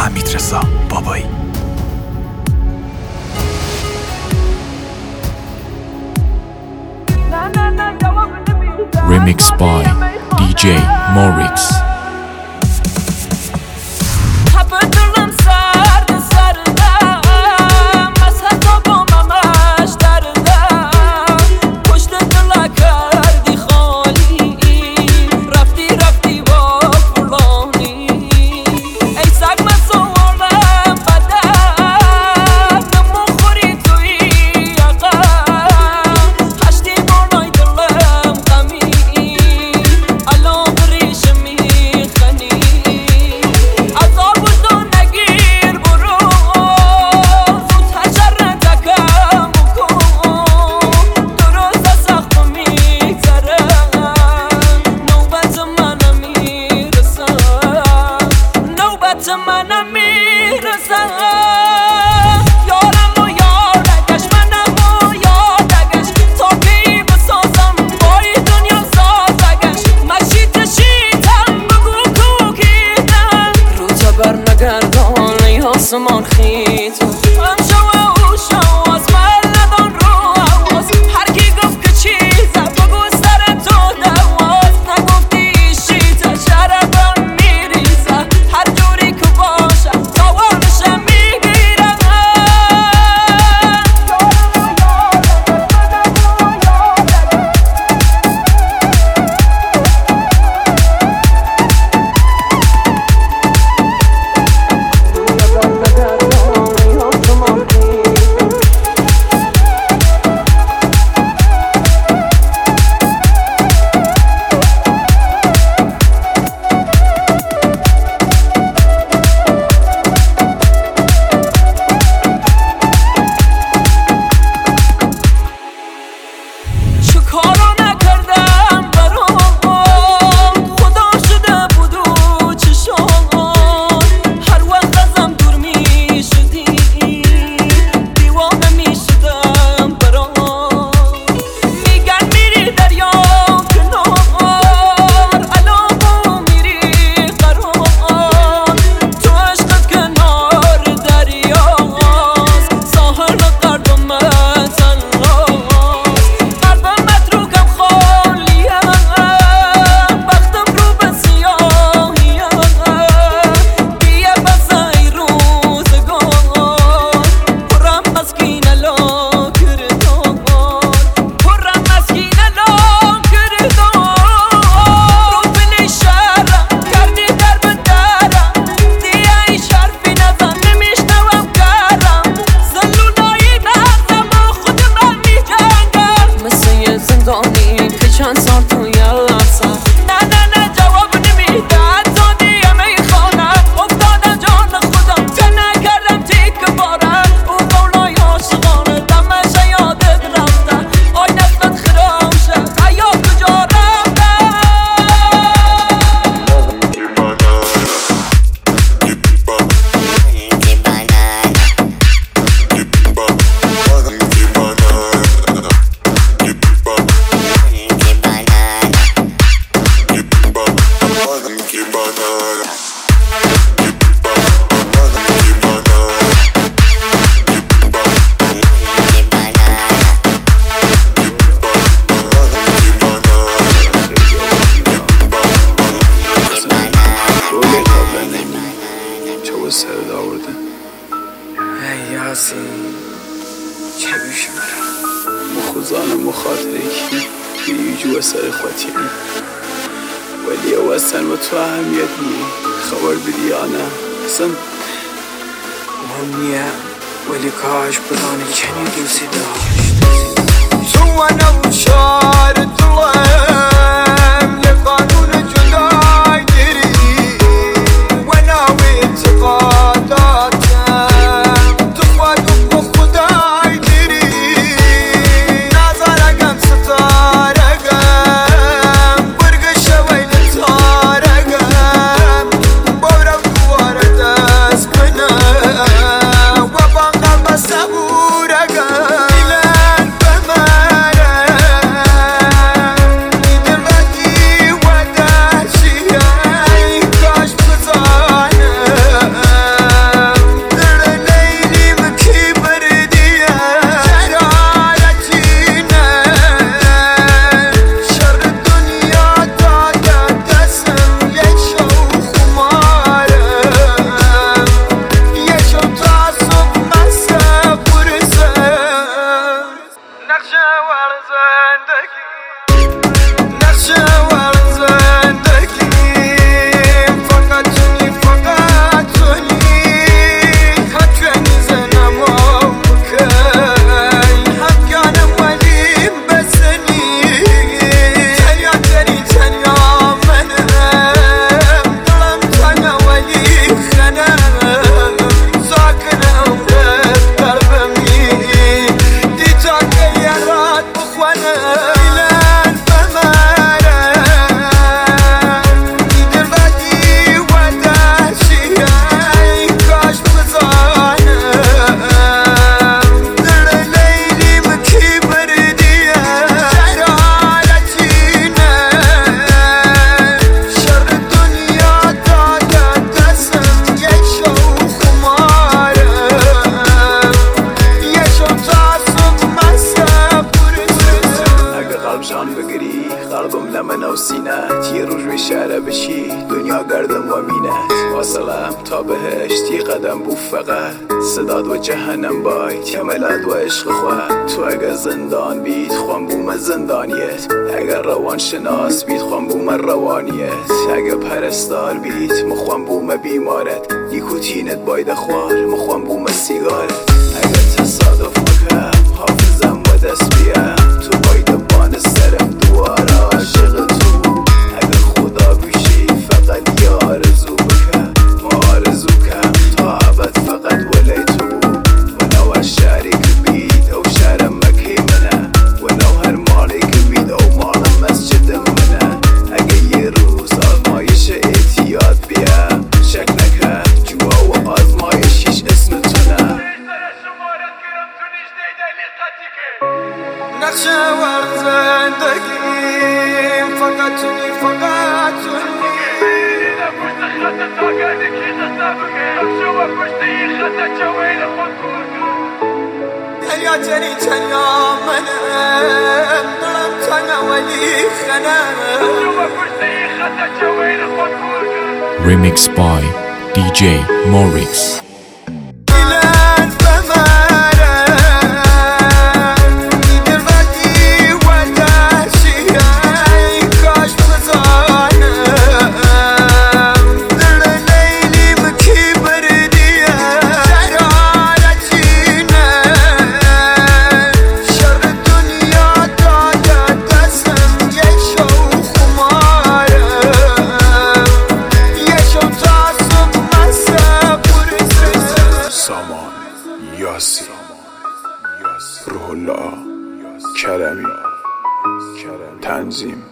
حمیدرضا بابایی. Remix by DJ Morix. آسمان خیت امشو و شو از من ندان رو عواز هر کی گفت که چیزه بگو سر تو دواز نگفتی شیطه شرفم میریزه هر جوری که باشه توانشم میگیرم چند سال تو یلسم نه جواب نمیده حتی دیم ای خانه افتادم جان خودم چه نکردم تیک باره او قولای عاشقانه دمشه یادت رفته آی نفت خرامشه حیا کجا رفته سرد آورده ای یاسین چه بیش مرا مخوزان مخاطره کی بیجو سر خاطری ولی اوستن و تو اهمیت نی خبر بدی آنه اصلا مهم نیه ولی کاش بدانی چنی دوستی داشت تو و نوشار دلم لقانون جدای دری و ناوی اعتقاداتم تو خودم با خدای دری نظرگم ستارگم برگ شوی نتارگم بورم دواره دست کنم و بانقم بسبورگم بهشت یه قدم بو فقط صداد و جهنم باید کملد و عشق خواه تو اگر زندان بید خوان بوم زندانیت اگر روان شناس بید خوان بوم روانیت اگر پرستار بید مخوان بوم بیمارت نیکوتینت باید خوار مخوان بوم سیگارت اگر تصادف مکم حافظم و دست بیم تو باید بان سرم دواره عاشق تو اگر خدا بشی فقط یه آرزو بکم ما آرزو کم تا عبد فقط ولی تو و نو هر شهری که بید او شهر مکی منه و نو هر مالی که بید او مال مسجد منه اگه یه روز آزمایش اعتیاد بیم شک نکن جوا و آزمایش هیچ اسم تو نه نقشه ور زندگیم فقط توی فقط توی دریا جری تنیا منم دلم تنها ولی خنم Remix by DJ Morix. یاسی روح الله کرمی تنظیم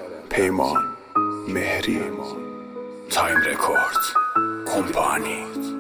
پیمان مهری تایم رکورد کمپانی